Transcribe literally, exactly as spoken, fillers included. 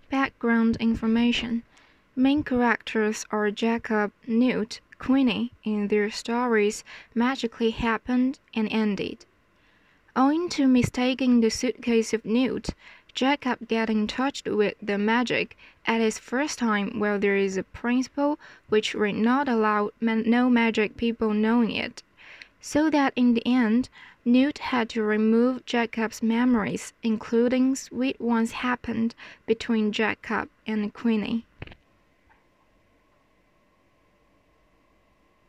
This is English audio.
Background information. Main characters are Jacob, Newt, Queenie, and their stories magically happened and ended. Owing to mistaking the suitcase of Newt, Jacob getting touched with the magic at his first time while there is a principle which would not allow no magic people knowing it. So that in the end, Newt had to remove Jacob's memories, including sweet ones happened between Jacob and Queenie.